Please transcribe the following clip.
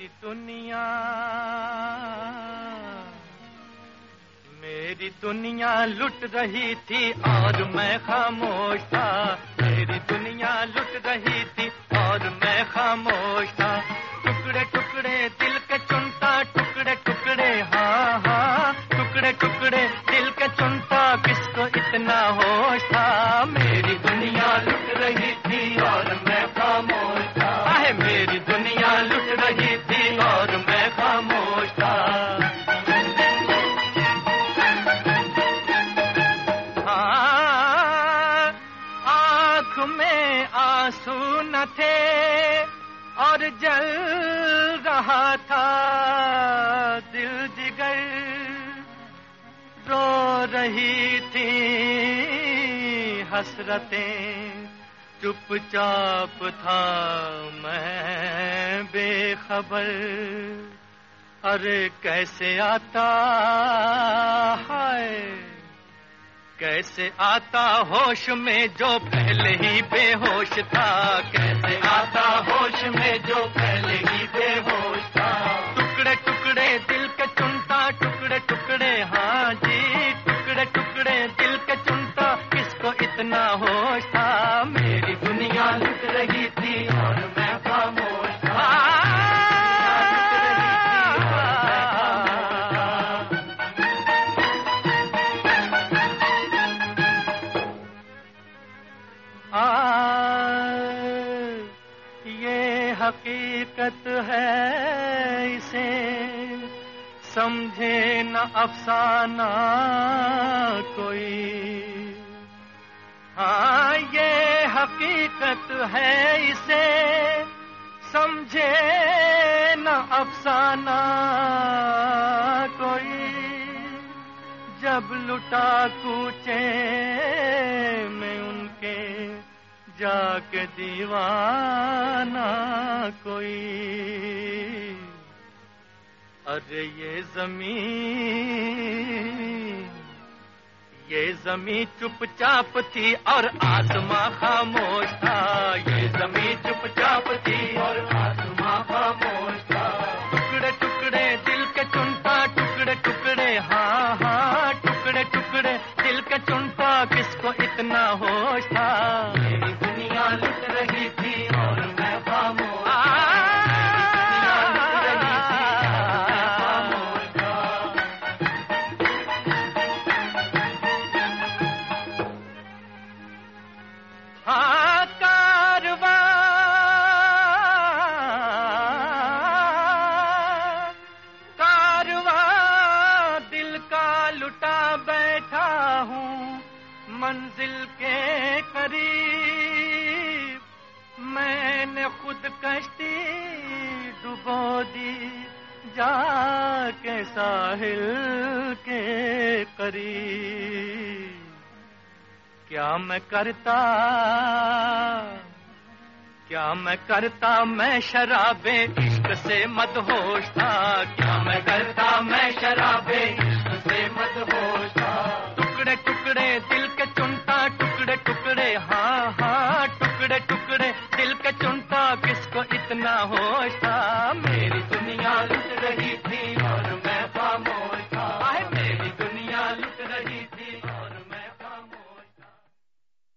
मेरी दुनिया लुट रही थी और मैं खामोश था। मेरी दुनिया लुट रही थी और मैं खामोश था। टुकड़े टुकड़े दिल के चुनता, टुकड़े टुकड़े हाँ हाँ, टुकड़े टुकड़े दिल के चुनता, किसको इतना होश था। मेरी दुनिया लुट रही थी और मैं खामोश था। मेरी दुनिया लुट रही थी और मैं खामोश था। आँख में आंसू न थे और जल रहा था दिल जिगर, रो रही थी हसरतें, चुपचाप था मैं बेखबर। अरे कैसे आता है, कैसे आता होश में जो पहले ही बेहोश था। कैसे आता होश में जो पहले ही बेहोश था। टुकड़े टुकड़े दिल के चुनता, टुकड़े टुकड़े हाँ जी, टुकड़े टुकड़े दिल के चुनता, किसको इतना होश था। मेरी दुनिया लुट रही थी और मैं खामोश था। ये हकीकत है, इसे समझे न अफसाना कोई। हाँ ये हकीकत है, इसे समझे न अफसाना कोई। जब लुटा कूचे में उनके जाके दीवाना कोई। अरे ये ज़मीं चुपचाप थी और आसमां खामोश था। ये ज़मीं चुपचाप थी और आसमां खामोश था। टुकड़े टुकड़े दिल के चुनता, टुकड़े टुकड़े हाँ हाँ, टुकड़े टुकड़े दिल के चुनता, किसको इतना होश था। मेरी दुनिया लुट रही थी और मैं खामोश। मंजिल के करीब मैंने खुद कश्ती डुबो दी, जाके साहिल के करीब। क्या मैं करता मैं शराबे इश्क से मदहोश था। क्या मैं करता मैं शराबे इश्क से मदहोश था। टुकड़े टुकड़े दिल के चुनता, टुकड़े टुकड़े हाँ हाँ, टुकड़े टुकड़े दिल के चुनता,